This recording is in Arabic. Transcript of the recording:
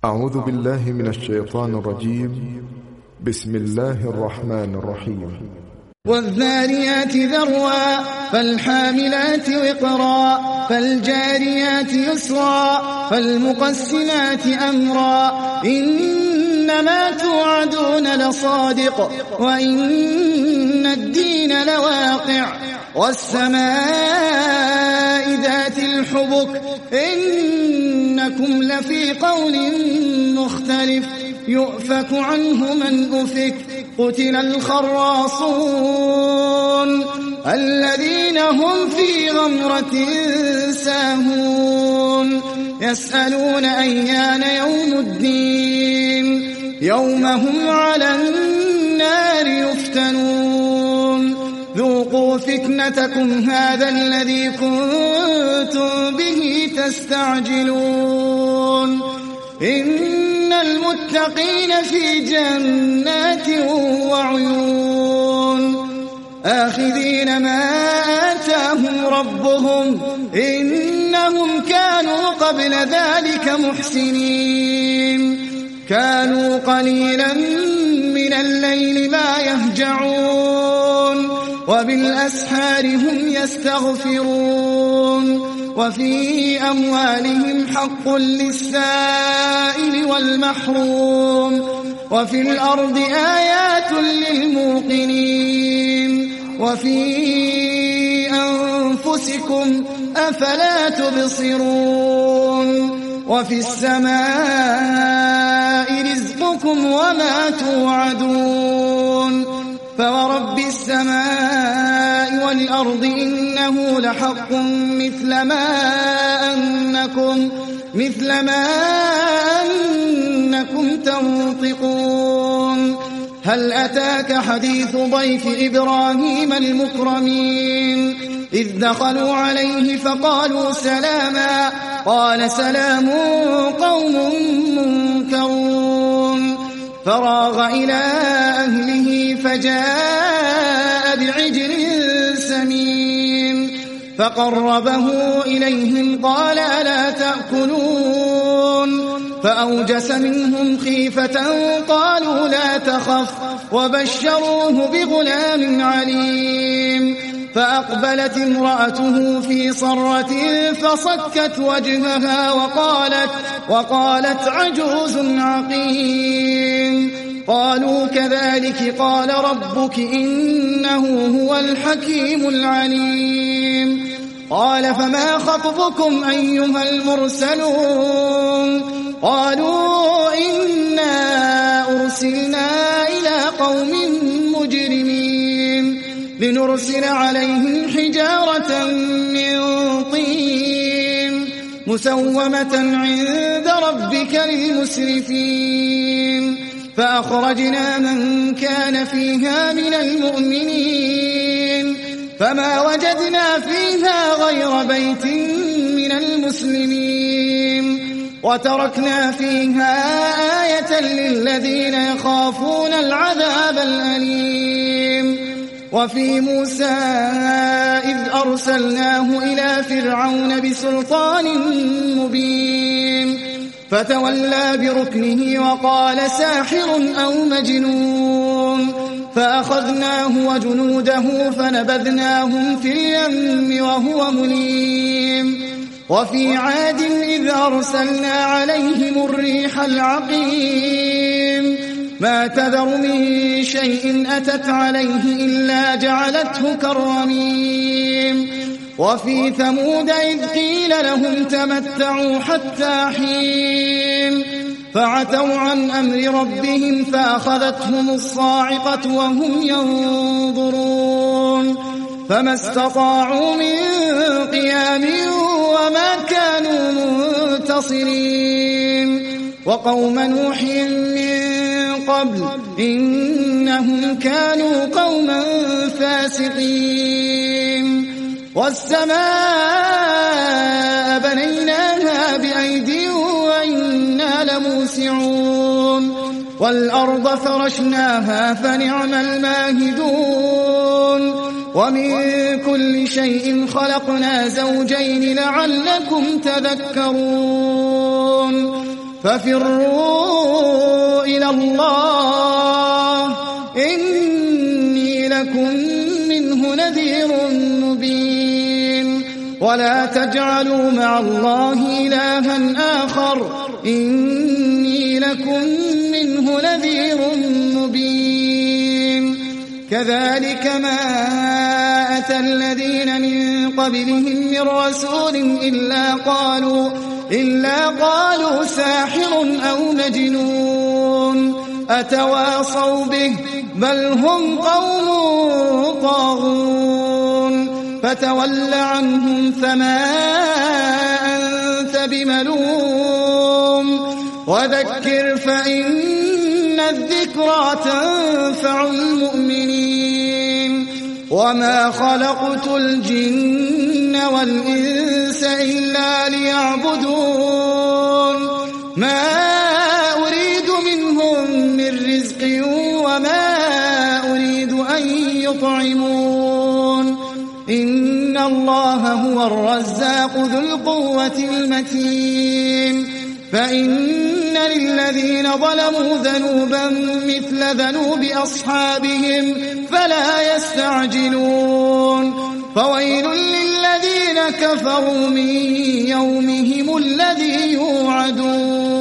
أعوذ بالله من الشيطان الرجيم. بسم الله الرحمن الرحيم. والذاريات ذروا فالحاملات وقرا فالجاريات يسرا فالمقسمات أمرا إنما توعدون لصادق وإن الدين لواقع والسماء ذات الحبك إنكم لفي قول مختلف يؤفك عنه من أفك قتل الخراصون الذين هم في غمرة ساهون يسألون أيان يوم الدين يوم هم على النار يفتنون ذوقوا فتنتكم هذا الذي كنتم به تستعجلون إن المتقين في جنات وعيون آخذين ما آتاهم ربهم إنهم كانوا قبل ذلك محسنين كانوا قليلا من الليل ما يهجعون وبالأسحار هم يستغفرون وفي أموالهم حق للسائل والمحروم وفي الأرض آيات للموقنين وفي أنفسكم أفلا تبصرون وفي السماء رزقكم وما توعدون فورب السماء والأرض إنه لحق مثل ما أنكم تنطقون هل أتاك حديث ضيف إبراهيم المكرمين إذ دخلوا عليه فقالوا سلاما قال سلام قوم منكرون فراغ إلى أهله فجاء بعجل سمين فقربه إليهم قال ألا تأكلون فأوجس منهم خيفة قالوا لا تخف وبشروه بغلام عليم فأقبلت امرأته في صرة فصكت وجهها وقالت عجوز عقيم قالوا كذلك قال ربك إنه هو الحكيم العليم قال فما خطبكم أيها المرسلون قالوا إنا أرسلنا إلى قوم مجرمين لنرسل عليهم حجارة من طين مسومة عند ربك للمسرفين فأخرجنا من كان فيها من المؤمنين فما وجدنا فيها غير بيت من المسلمين وتركنا فيها آية للذين يخافون العذاب الأليم وفي موسى إذ أرسلناه إلى فرعون بسلطان مبين فتولى بركنه وقال ساحر أو مجنون فأخذناه وجنوده فنبذناهم في اليم وهو مليم وفي عاد إذ أرسلنا عليهم الريح العقيم ما تذر من شيء أتت عليه إلا جعلته كالرميم وفي ثمود إذ قيل لهم تمتعوا حتى حين فعتوا عن أمر ربهم فأخذتهم الصاعقة وهم ينظرون فما استطاعوا من قيام وما كانوا منتصرين وقوم نوح من قبل إنهم كانوا قوما فاسقين والسماء بنيناها بأيد وإنا لموسعون والأرض فرشناها فنعم الماهدون ومن كل شيء خلقنا زوجين لعلكم تذكرون ففروا إلى الله إني لكم منه نذير مبين ولا تجعلوا مع الله إلها آخر إني لكم منه نذير مبين كذلك ما أتى الذين من قبلهم من رسول إلا قالوا ساحر أو مجنون أتواصوا به بل هم قوم طاغون فتول عنهم فما أنت بملوم وذكر فإن الذكرى تنفع المؤمنين وما خلقت الجن والإنس إلا ليعبدون ما أريد منهم من رزق وما أريد أن يطعمون إن الله هو الرزاق ذو القوة المتين فإن للذين ظلموا ذنوبا مثل ذنوب أصحابهم فلا يستعجلون فويل للذين كفروا من يومهم الذي يوعدون